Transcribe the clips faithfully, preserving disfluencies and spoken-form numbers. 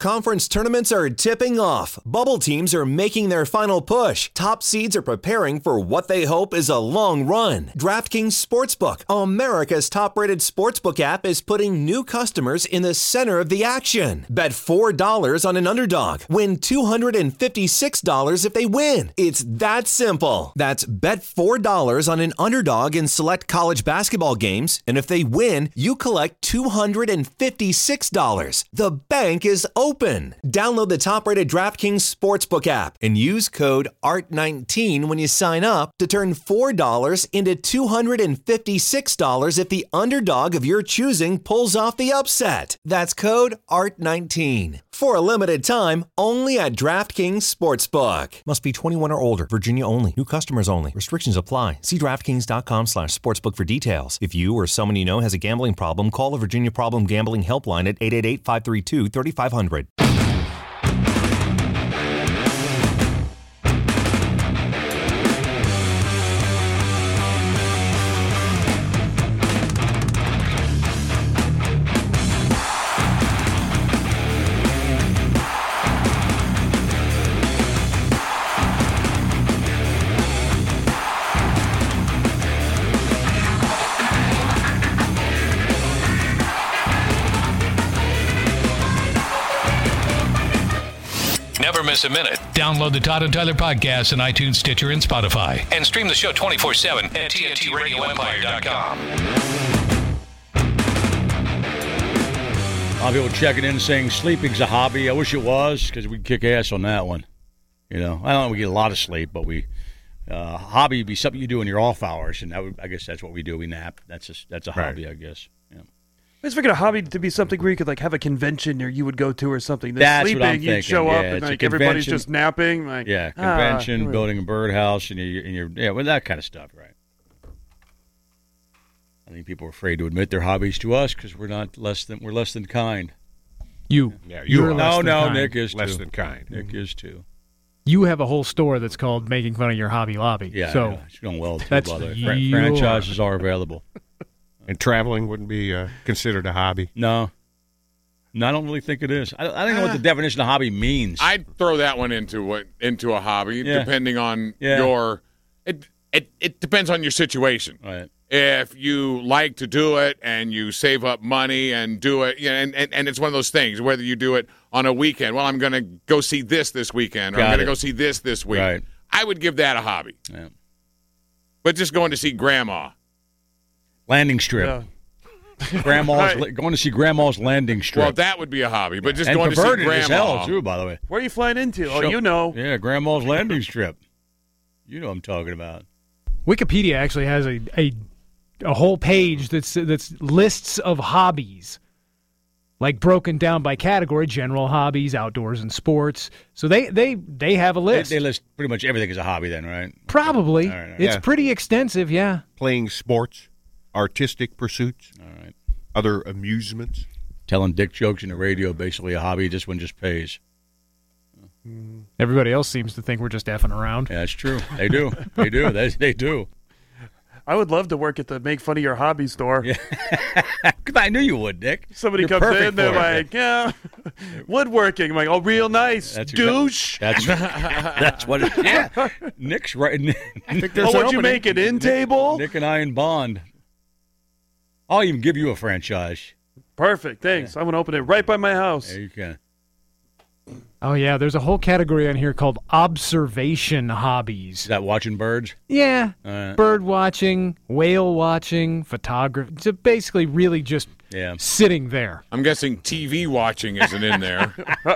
Conference tournaments are tipping off. Bubble teams are making their final push. Top seeds are preparing for what they hope is a long run. DraftKings Sportsbook, America's top-rated sportsbook app, is putting new customers in the center of the action. Bet four dollars on an underdog. Win two hundred fifty-six dollars if they win. It's that simple. That's bet four dollars on an underdog in select college basketball games, and if they win, you collect two hundred fifty-six dollars. The bank is open. Download the top-rated DraftKings Sportsbook app and use code A R T nineteen when you sign up to turn four dollars into two hundred fifty-six dollars if the underdog of your choosing pulls off the upset. That's code A R T nineteen. For a limited time, only at DraftKings Sportsbook. Must be twenty-one or older. Virginia only. New customers only. Restrictions apply. See DraftKings.com slash sportsbook for details. If you or someone you know has a gambling problem, call the Virginia Problem Gambling Helpline at eight eight eight, five three two, three five zero zero. Never miss a minute. Download the Todd and Tyler podcast on iTunes, Stitcher, and Spotify. And stream the show twenty-four seven at T N T radio empire dot com. A lot of people checking in saying sleeping's a hobby. I wish it was, because we kick ass on that one. You know, I don't know, we get a lot of sleep, but we uh, hobby would be something you do in your off hours, and that would, I guess that's what we do. We nap. That's a, that's a hobby, right. I guess. Yeah. I was thinking a hobby to be something where you could like have a convention or you would go to or something. Then That's sleeping, what I'm you'd thinking. show yeah, up and like everybody's just napping. Like yeah, convention, ah, building a birdhouse, and your, and your yeah, well, that kind of stuff, right? I think people are afraid to admit their hobbies to us because we're not less than we're less than kind. You, yeah, you you're are. less no, than no, kind. Nick is less too. than kind. Nick mm-hmm. is too. You have a whole store that's called Making Fun of Your Hobby Lobby. Yeah, so yeah, it's going well. Too, that's by the way. you Fran- franchises are available. And traveling wouldn't be uh, considered a hobby. No. No, I don't really think it is. I, I don't know what the definition of hobby means. I'd throw that one into what into a hobby, Yeah. depending on Yeah. your. It, it it depends on your situation. Right. If you like to do it and you save up money and do it, you know, and, and, and it's one of those things, whether you do it on a weekend. Well, I'm going to go see this this weekend, or Got I'm going to it. go see this this week. Right. I would give that a hobby. Yeah. But just going to see grandma. Landing strip. Yeah. Grandma's Right. going to see Grandma's landing strip. Well, that would be a hobby. But just and going to see perverted as grandma. hell, too, by the way. Where are you flying into? Oh, Show- you know. Yeah, Grandma's landing strip. You know what I'm talking about. Wikipedia actually has a, a a whole page that's that's lists of hobbies, like broken down by category: general hobbies, outdoors, and sports. So they they, they have a They, list. they list pretty much everything as a hobby then, right? Probably. All right, all right. It's Yeah. pretty extensive, yeah. Playing sports, artistic pursuits, All right. other amusements. Telling dick jokes in the radio, basically a hobby. This one just pays. Everybody else seems to think we're just effing around. Yeah, that's true. They do. They do. They, they do. I would love to work at the Make Fun of Your Hobby store. Yeah. I knew you would, Dick. Somebody You're comes perfect in, they're for it. like, yeah, woodworking. I'm like, oh, real nice, That's douche. That's that's what it is. Yeah. Nick's right. Nick, I think Oh, there's an would you opening. make it in table? Nick and I in bond. I'll even give you a franchise. Perfect, thanks. I'm going to open it right by my house. There you can. Oh, yeah, there's a whole category on here called observation hobbies. Is that watching birds? Yeah, Uh, bird watching, whale watching, photography. So basically really just Yeah. sitting there. I'm guessing T V watching isn't in there.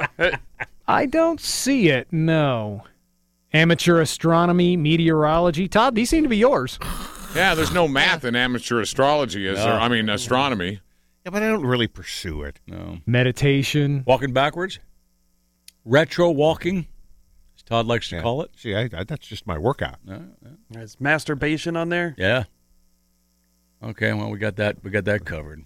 I don't see it, no. Amateur astronomy, meteorology. Todd, these seem to be yours. Yeah, there's no math in amateur astrology, is there? No. I mean, astronomy. Yeah, but I don't really pursue it. No. Meditation. Walking backwards? Retro walking, as Todd likes to Yeah. call it. See, I, I, that's just my workout. Uh, uh, There's masturbation on there. yeah. Okay, well, we got that. We got that covered.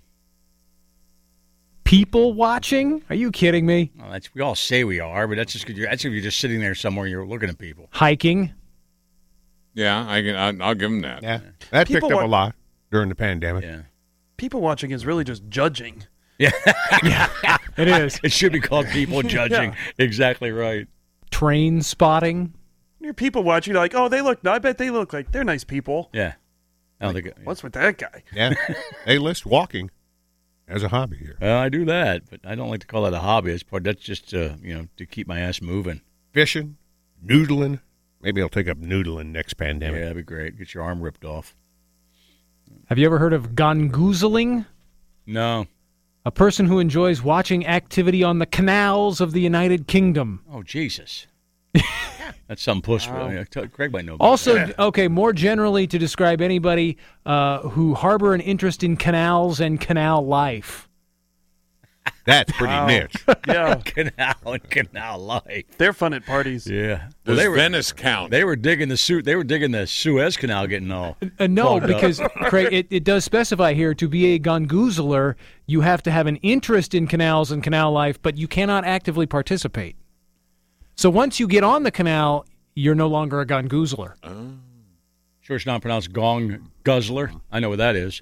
People watching? Are you kidding me? Well, that's, we all say we are, but that's just 'cause you're, that's if you're just sitting there somewhere and you're looking at people. Hiking. Yeah, I can. I, I'll give him that. Yeah, that People picked up wa- a lot during the pandemic. Yeah. People watching is really just judging. Yeah. Yeah, it is. It should be called people judging. Yeah. Exactly right. Train spotting. You're people watching, you're like, oh, they look, I bet they look like they're nice people. Yeah. I don't think it, What's with that guy? Yeah. They list walking as a hobby here. Well, I do that, but I don't like to call that a hobby. It's part, that's just, uh, you know, to keep my ass moving. Fishing, noodling. Maybe I'll take up noodling next Yeah, pandemic. that'd be great. Get your arm ripped off. Have you ever heard of gongoozling? No. A person who enjoys watching activity on the canals of the United Kingdom. Oh, Jesus. That's some puss. Wow. Yeah, tell- Craig might know about Also, that. okay, more generally to describe anybody uh, who harbor an interest in canals and canal life. That's pretty Wow. niche. Yeah, Canal and canal life. they're fun at parties. Yeah. Does they were Venice count? they were digging the suit. They were digging the Suez Canal, getting all. Uh, no, Plugged up. because Craig, it, it does specify here to be a gongoozler, you have to have an interest in canals and canal life, but you cannot actively participate. So once you get on the canal, you're no longer a gongoozler. Sure, it's not pronounced gong guzzler. I know what that is.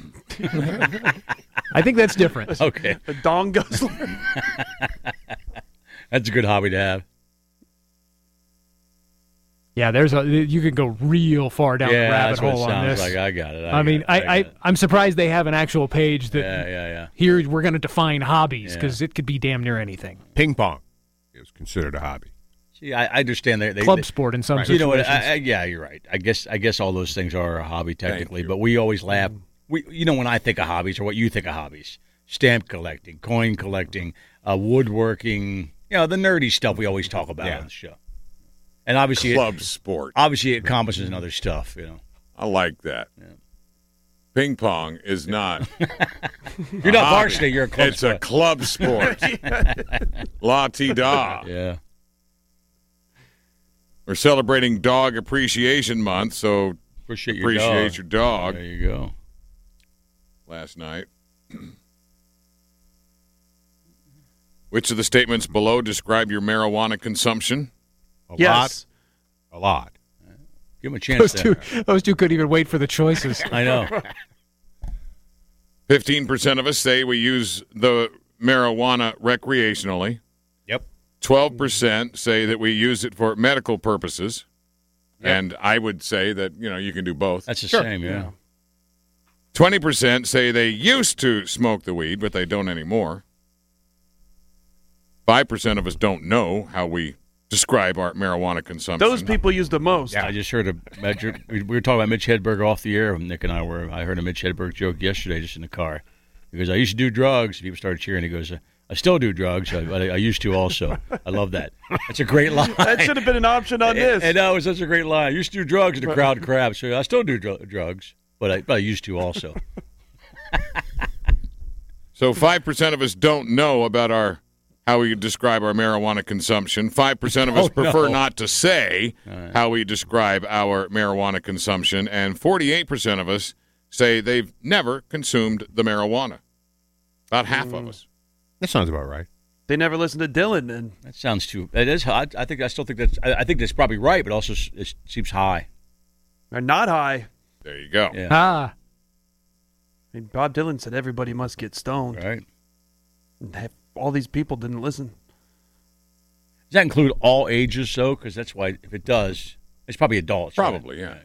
I think that's different. Okay, A dong guzzler. that's a good hobby to have. Yeah, there's a you could go real far down yeah, the rabbit that's what it hole on sounds this. like. I got it. I, I got mean, it, I, got I, it. I'm surprised they have an actual page that Yeah, yeah, yeah. here we're going to define hobbies Yeah. because it could be damn near anything. Ping pong is considered a hobby. See, I, I understand they, they Club they, sport in some Right. You know situations. what? I, I, yeah, you're right. I guess I guess all those things are a hobby technically, but we always laugh. We, you know, when I think of hobbies or what you think of hobbies, stamp collecting, coin collecting, uh, woodworking, you know, the nerdy stuff we always talk about Yeah. on the show. And obviously, Club it, sport. obviously, it encompasses other stuff. You know, I like that. Ping pong is not. you're not hobby. varsity. You're a club. It's a sport. club sport. La ti da. Yeah. We're celebrating Dog Appreciation Month, so Appreciate your appreciate dog. your dog. There you go. Last night. Which of the statements below describe your marijuana consumption? A Yes. lot. A lot. Give him a chance. Those there. two, those two couldn't even wait for the choices. I know. fifteen percent of us say we use the marijuana recreationally. Yep. twelve percent say that we use it for medical purposes. And I would say that, you know, you can do both. That's the same. Yeah. twenty percent say they used to smoke the weed, but they don't anymore. five percent of us don't know how we describe our marijuana consumption. Those people use the most. I just heard a measure. We we were talking about Mitch Hedberg off the air. Nick and I were. I heard a Mitch Hedberg joke yesterday, just in the car. He goes, "I used to do drugs." People started cheering. He goes, "I still do drugs, but I, I used to also." I love that. That's a great line. That should have been an option on this. And that was such a great line. I used to do drugs, and the crowd craps. So I still do dr- drugs, but I, but I used to also. So five percent of us don't know about our how we describe our marijuana consumption. five percent of us Oh, prefer no. not to say how we describe our marijuana consumption. And forty-eight percent of us say they've never consumed the marijuana. About half of us. That sounds about right. They never listened to Dylan, and That sounds too. It is. I, I think. I still think that's. I, I think that's probably right, but also s- it seems high. they're not high. There you go. Yeah. Ah, I mean, Bob Dylan said everybody must get stoned. Right. And have- all these people didn't listen. Does that include all ages, though? Because that's why, if it does, it's probably adults. right? Probably, yeah.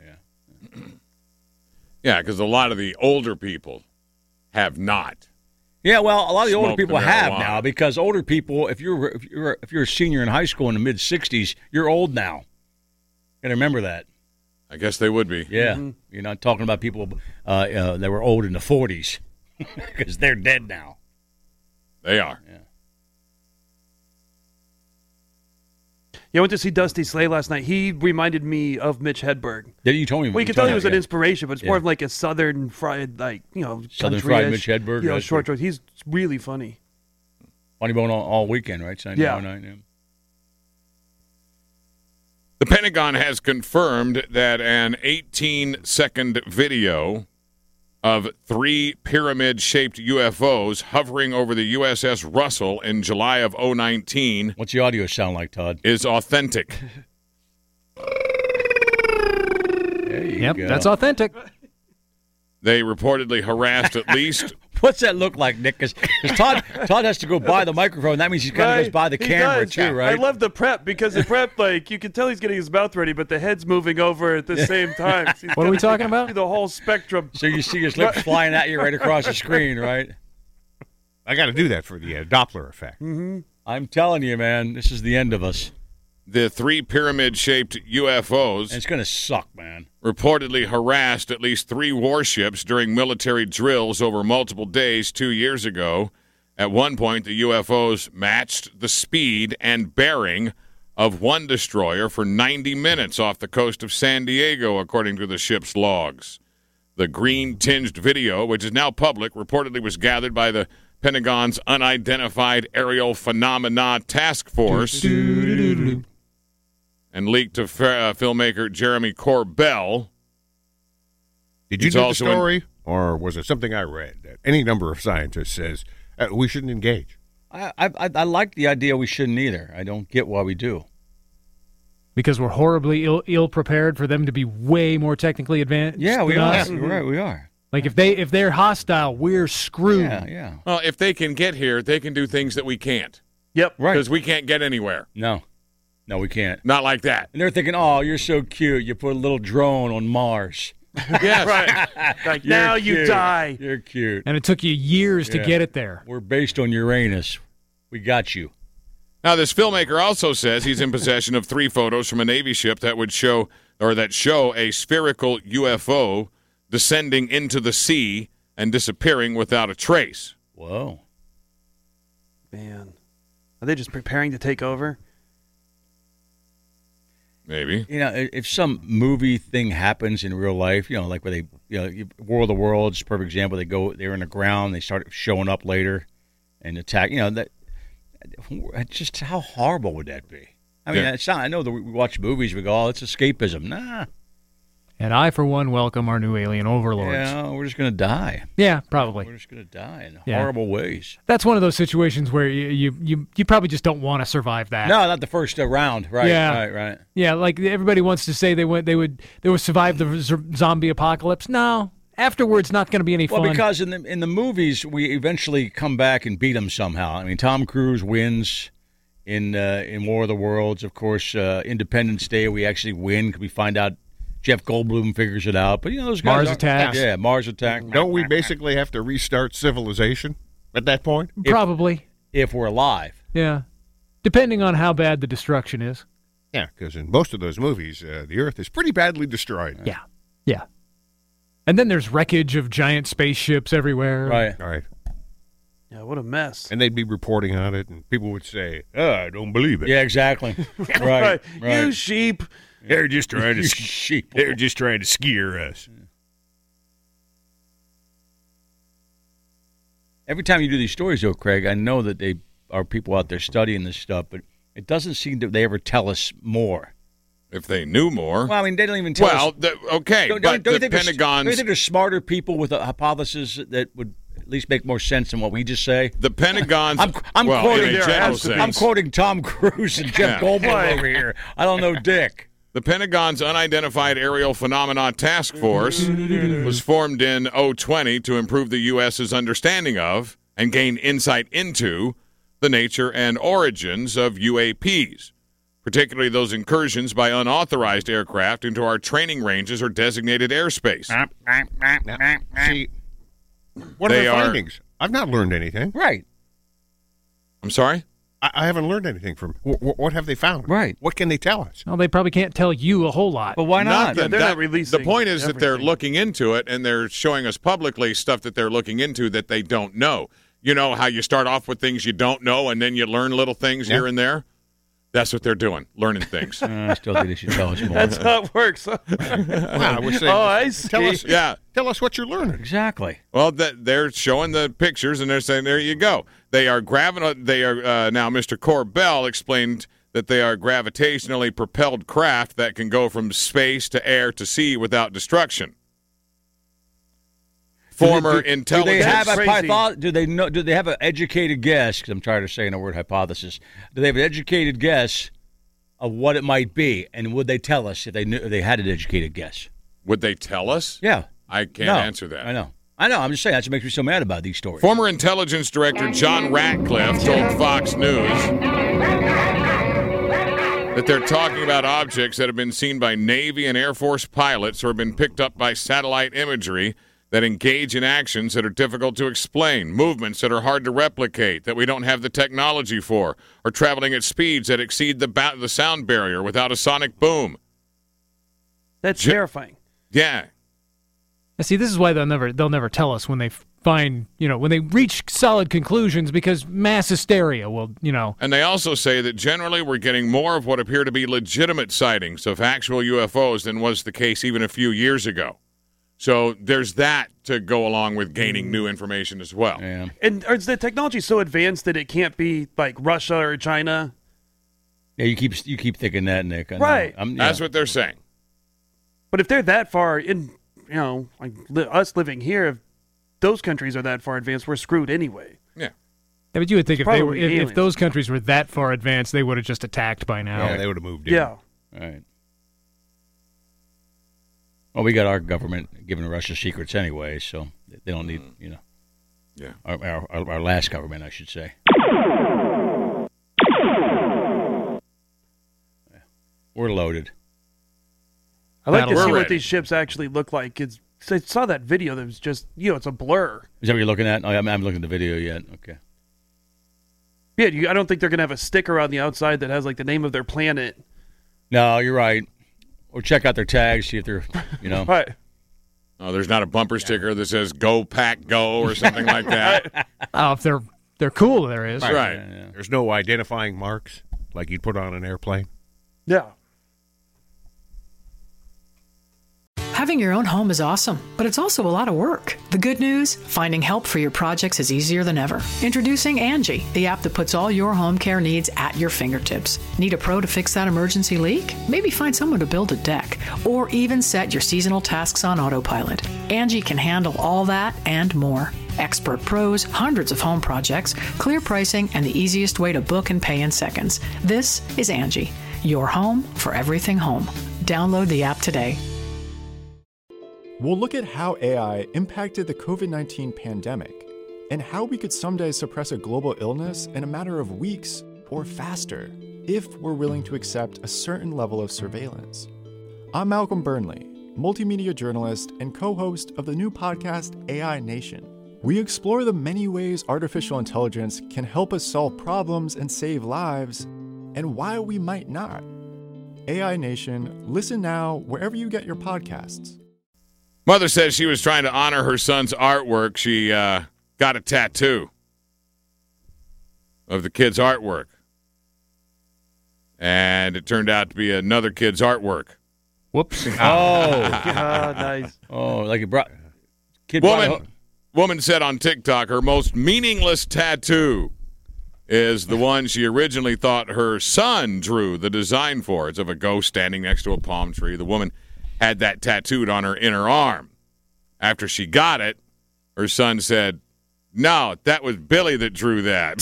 Yeah, because a lot of the older people have not. Yeah, well, a lot of the older Smoke the people have marijuana. now because older people, if you're if you're if you're a senior in high school in the mid sixties, you're old now. Got to remember that. I guess they would be. Yeah, you're not talking about people uh, uh, that were old in the forties because they're dead now. They are. Yeah, I went to see Dusty Slay last night. He reminded me of Mitch Hedberg. Did you told me? Well, you you can tell told he me, was an yeah. inspiration, but it's more Yeah. of like a southern fried, like, you know, Southern country-ish, fried Mitch Hedberg, You know, that's short right. short. He's really funny. Funny Bone all, all weekend, right? Sunday Yeah. night. Yeah. The Pentagon has confirmed that an eighteen-second video of three pyramid-shaped U F Os hovering over the U S S Russell in July of oh nineteen What's the audio sound like, Todd? is authentic. There you yep, go. that's authentic. They reportedly harassed at least. What's that look like, Nick? Because Todd, Todd has to go by the microphone. That means he kind of Right. goes by the He camera, does. too, right? I love the prep because the prep, like, you can tell he's getting his mouth ready, but the head's moving over at the same time. So he's What are we gotta talking about? do the whole spectrum. So you see his lips flying at you right across the screen, right? I got to do that for the uh, Doppler effect. I'm telling you, man, this is the end of us. The three pyramid-shaped U F Os And it's going to suck, man. reportedly harassed at least three warships during military drills over multiple days two years ago. At one point, the U F Os matched the speed and bearing of one destroyer for ninety minutes off the coast of San Diego, according to the ship's logs. The green-tinged video, which is now public, reportedly was gathered by the Pentagon's Unidentified Aerial Phenomena Task Force and leaked to f- uh, filmmaker Jeremy Corbell. Did you It's know the also in- story, or was it something I read that any number of scientists says uh, we shouldn't engage? I, I I like the idea we shouldn't either. I don't get why we do. Because we're horribly ill, ill prepared for them to be way more technically advanced. Yeah, we than are. us. You're right, we are. Like if they if they're hostile, we're screwed. Yeah, yeah. Well, if they can get here, they can do things that we can't. Yep. Right. Because we can't get anywhere. No. No, we can't. Not like that. And they're thinking, oh, you're so cute. You put a little drone on Mars. Yes. Right. Like, You're now you cute. die. You're cute. And it took you years to Yeah. get it there. We're based on Uranus. We got you. Now, this filmmaker also says he's in possession of three photos from a Navy ship that would show, or that show a spherical U F O descending into the sea and disappearing without a trace. Whoa. Man. Are they just preparing to take over? Maybe. You know, if some movie thing happens in real life, you know, like where they, you know, War of the Worlds, perfect example. They go, they're in the ground, they start showing up later and attack. You know, that just how horrible would that be? I mean, Yeah. it's not. I know that we watch movies, we go, oh, it's escapism. Nah, And I, for one, welcome our new alien overlords. yeah, we're just gonna die. Yeah, probably. We're just gonna die in Yeah. horrible ways. That's one of those situations where you you, you, you probably just don't want to survive that. No, not the first uh, round. Right, Yeah. right, right. Yeah, like everybody wants to say they went they would they would survive the z- zombie apocalypse. No, afterwards not going to be any Well, fun. because in the in the movies we eventually come back and beat them somehow. I mean, Tom Cruise wins in uh, in War of the Worlds. Of course, uh, Independence Day we actually win because we find out Jeff Goldblum figures it out. But you know those guys. Mars are- attacks. Yeah, Mars attack. Don't we basically have to restart civilization at that point? Probably. If we're alive. Yeah. Depending on how bad the destruction is. Yeah, because in most of those movies, uh, the Earth is pretty badly destroyed. Yeah. Yeah. And then there's wreckage of giant spaceships everywhere. Right. All right. Yeah, what a mess. And they'd be reporting on it, and people would say, oh, I don't believe it. Yeah, exactly. right. Right. Right. You sheep. They're just trying to sheep. They're just trying to scare us. Every time you do these stories, though, Craig, I know that they are people out there studying this stuff, but it doesn't seem that they ever tell us more. If they knew more. Well, I mean, they don't even tell Well, us. the, okay, Don't, but don't, don't you the think there's- Pentagon's Don't you think there's smarter people with a hypothesis that would at least make more sense than what we just say? the Pentagon's. I'm, I'm well, quoting. in a general sense, I'm quoting Tom Cruise and Jeff Yeah. Goldblum over here. I don't know Dick. The Pentagon's Unidentified Aerial Phenomena Task Force was formed in oh twenty to improve the U S's understanding of and gain insight into the nature and origins of U A Ps, particularly those incursions by unauthorized aircraft into our training ranges or designated airspace. Now, see, what They are the are- findings? I've not learned anything. Right. I'm sorry? I, I haven't learned anything from. Wh- wh- what have they found? Right. What can they tell us? Well, they probably can't tell you a whole lot. But why not? that- they're that- not releasing The point is that they're everything. looking into it and they're showing us publicly stuff that they're looking into that they don't know. You know how you start off with things you don't know and then you learn little things Yeah. here and there? That's what they're doing, learning things. Uh, I still think they should tell us more. That's how it works. huh? Wow, I was saying, Oh, I Tell see. us, Yeah. tell us what you're learning. Exactly. Well, that they're showing the pictures and they're saying, "There you go." They are gravi- They are uh, now. Mister Corbell explained that they are gravitationally propelled craft that can go from space to air to sea without destruction. Former do, do, intelligence. Do they have a Crazy. hypo- Do they know? Do they have an educated guess? Because I'm tired of saying the word hypothesis. Do they have an educated guess of what it might be, and would they tell us if they knew if they had an educated guess? Would they tell us? Yeah. I can't no, answer that. I know. I know. I'm just saying that's what makes me so mad about these stories. Former intelligence director John Ratcliffe told Fox News that they're talking about objects that have been seen by Navy and Air Force pilots or have been picked up by satellite imagery that engage in actions that are difficult to explain, movements that are hard to replicate, that we don't have the technology for, or traveling at speeds that exceed the, ba- the sound barrier without a sonic boom. That's J- terrifying. Yeah. Now, see, this is why they'll never they'll never tell us when they find, you know, when they reach solid conclusions, because mass hysteria will, you know. And they also say that generally we're getting more of what appear to be legitimate sightings of actual U F Os than was the case even a few years ago. So there's that to go along with gaining new information as well. Yeah. And is the technology so advanced that it can't be like Russia or China? Yeah, you keep you keep thinking that, Nick. I know. Right. I'm, yeah. That's what they're saying. But if they're that far in, you know, like li- us living here, if those countries are that far advanced, we're screwed anyway. Yeah. Yeah, but you would think if they were, Probably if, if aliens. those countries were that far advanced, they would have just attacked by now. Yeah, they would have moved in. Yeah. All right. Well, we got our government giving Russia secrets anyway, so they don't need, you know. Yeah. Our, our, our last government, I should say. We're loaded. I like to Battle- see We're what ready. these ships actually look like. It's, I saw that video that was just, you know, it's a blur. Is that what you're looking at? Oh, I'm, I'm looking at the video yet. Okay. Yeah, you, I don't think they're going to have a sticker on the outside that has like the name of their planet. No, you're right. Or check out their tags, see if they're, you know. Right. Oh, there's not a bumper sticker that says "Go Pack Go" or something like that. Oh, if they're they're cool, there is. Right. Yeah, yeah. There's no identifying marks like you'd put on an airplane. Yeah. Having your own home is awesome, but it's also a lot of work. The good news? Finding help for your projects is easier than ever. Introducing Angie, the app that puts all your home care needs at your fingertips. Need a pro to fix that emergency leak? Maybe find someone to build a deck, or even set your seasonal tasks on autopilot. Angie can handle all that and more. Expert pros, hundreds of home projects, clear pricing, and the easiest way to book and pay in seconds. This is Angie, your home for everything home. Download the app today. We'll look at how A I impacted the covid nineteen pandemic and how we could someday suppress a global illness in a matter of weeks or faster if we're willing to accept a certain level of surveillance. I'm Malcolm Burnley, multimedia journalist and co-host of the new podcast A I Nation. We explore the many ways artificial intelligence can help us solve problems and save lives, and why we might not. A I Nation, listen now wherever you get your podcasts. Mother says she was trying to honor her son's artwork. She uh, got a tattoo of the kid's artwork. And it turned out to be another kid's artwork. Whoops. Oh. Ah, nice. Oh, like it brought. Kid Woman, brought woman said on TikTok her most meaningless tattoo is the one she originally thought her son drew the design for. It's of a ghost standing next to a palm tree. The woman had that tattooed on her inner arm. After she got it, her son said, "No, that was Billy that drew that."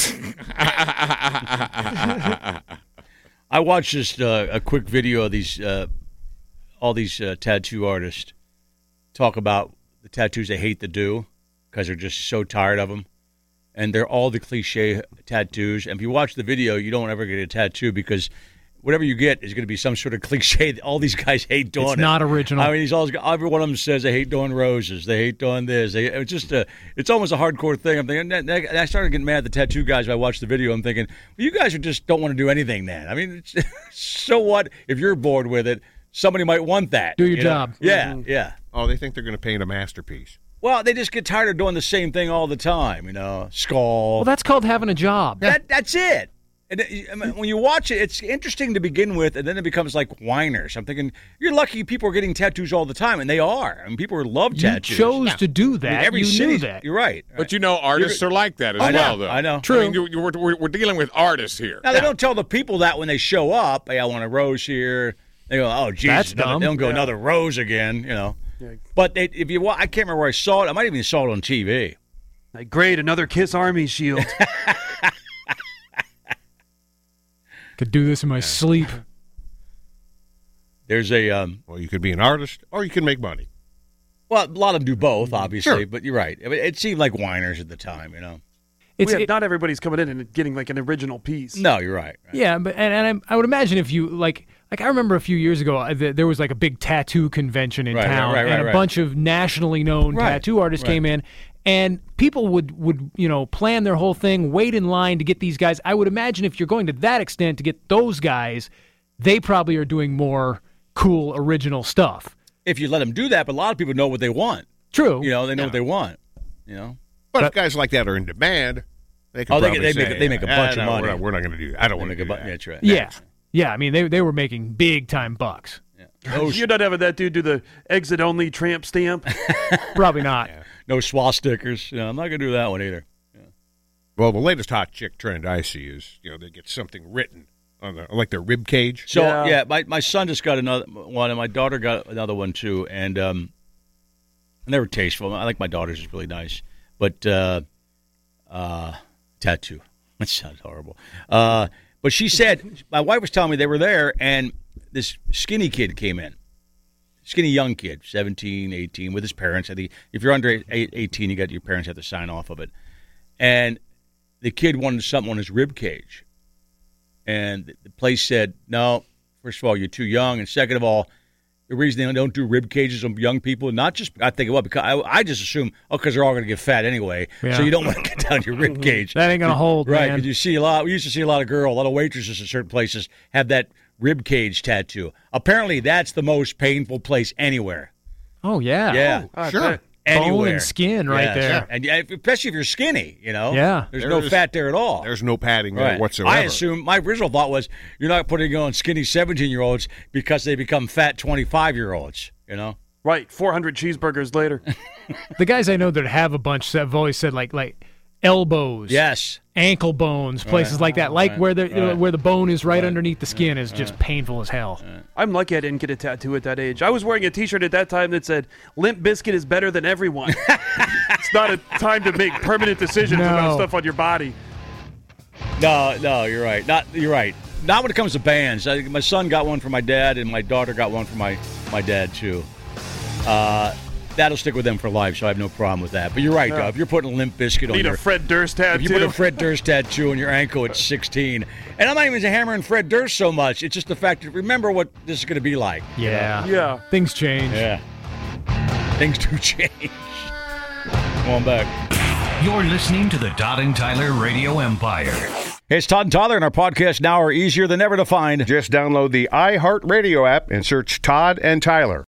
I watched just uh, a quick video of these, uh, all these uh, tattoo artists talk about the tattoos they hate to do because they're just so tired of them. And they're all the cliche tattoos. And if you watch the video, you don't ever get a tattoo because whatever you get is going to be some sort of cliche. All these guys hate doing It's it. not original. I mean, he's always every one of them says they hate doing roses. They hate doing this. They, it's just a, it's almost a hardcore thing. I'm thinking, and I started getting mad at the tattoo guys. When I watched the video. I'm thinking, well, you guys are just don't want to do anything. Then I mean, it's, so what if you're bored with it? Somebody might want that. Do your you know? job. Yeah, Mm-hmm. yeah. Oh, they think they're going to paint a masterpiece. Well, they just get tired of doing the same thing all the time. You know, skull. Well, that's called having a job. That that's it. And it, I mean, when you watch it, it's interesting to begin with, and then it becomes like whiners. I'm thinking, you're lucky people are getting tattoos all the time, and they are. I mean, people love You tattoos. chose to do that. I mean, every you city, knew that. You're right. But you know, artists are like that as I know, well, though. I know. I mean, you, you, we're, we're, we're dealing with artists here. Now, they don't tell the people that when they show up, hey, I want a rose here. They go, oh, Jesus. That's another- dumb. They don't go, Yeah. another rose again, you know. Yeah. But they, if you, wa- I can't remember where I saw it. I might even saw it on T V. Like, great, another Kiss Army shield. Could do this in my sleep. There's a, um, Well, you could be an artist or you can make money. Well, a lot of them do both, obviously, Sure. but you're right. It, it seemed like whiners at the time, you know. It's We have- it- not everybody's coming in and getting like an original piece. No, you're right. right. yeah, but and, and I, I would imagine if you like, like I remember a few years ago, uh, th- there was like a big tattoo convention in Right, right, town, right, right, and a right. bunch of nationally known Right, tattoo artists right. came in, and people would would you know plan their whole thing, wait in line to get these guys. I would imagine if you're going to that extent to get those guys, they probably are doing more cool original stuff. If you let them do that, but a lot of people know what they want. True. You know, they know what they want. You know. But if guys like that are in demand, they can Oh, they- probably they say, make- they make a "Ah, bunch of no, money." We're not, we're not going to do that. I don't want to Make a do bu- that. That's right. Yeah. Yeah, I mean they they were making big time bucks. No, You're not having that dude do the exit only tramp stamp. Probably not. no swastikas. You know, I'm not going to do that one either. Well, the latest hot chick trend I see is, you know, they get something written on the, like their rib cage. So Yeah. yeah, my, my son just got another one, and my daughter got another one too, and um, and they were tasteful. I like my daughter's; is really nice, but uh, uh, tattoo. That sounds horrible. Uh, but she said my wife was telling me they were there, and this skinny kid came in, skinny young kid, seventeen, eighteen, with his parents. I think if you're under eighteen, you got your parents have to sign off of it, and the kid wanted something on his rib cage. And the place said, no, first of all, you're too young. And second of all, the reason they don't do rib cages on young people, not just, I think, well, because I, I just assume, oh, because they're all going to get fat anyway. Yeah. So you don't want to get down your rib cage. That ain't gonna hold, Right, man. because you see a lot, we used to see a lot of girls, a lot of waitresses at certain places have that rib cage tattoo. Apparently, that's the most painful place anywhere. Oh yeah. Yeah. I Sure. bet. Anywhere. Bone and skin right Yes. there. And yeah, especially if you're skinny, you know? Yeah. There's, There's- no fat there at all. There's no padding there Right. whatsoever. I assume my original thought was you're not putting on skinny seventeen-year-olds because they become fat twenty-five-year-olds, you know? Right, four hundred cheeseburgers later. The guys I know that have a bunch have always said like like elbows, Yes. ankle bones, places like that, like Right. where the Right. where the bone is right, Right. underneath the skin is just painful as hell. I'm lucky I didn't get a tattoo at that age. I was wearing a T-shirt at that time that said "Limp Bizkit is better than everyone." It's not a time to make permanent decisions No. about stuff on your body. No, no, you're right. Not you're right. Not when it comes to bands. I, my son got one for my dad, and my daughter got one for my, my dad too. Uh, that'll stick with them for life, so I have no problem with that. But you're right, Yeah. though. If you're putting a Limp Bizkit on Need your a Fred Durst tattoo. If you put a Fred Durst tattoo on your ankle at sixteen, and I'm not even hammering Fred Durst so much. It's just the fact that remember what this is going to be like. you know? Yeah. Yeah. Things change. Yeah. Things do change. Come on back. You're listening to the Todd and Tyler Radio Empire. Hey, it's Todd and Tyler, and our podcast now are easier than ever to find. Just download the iHeartRadio app and search Todd and Tyler.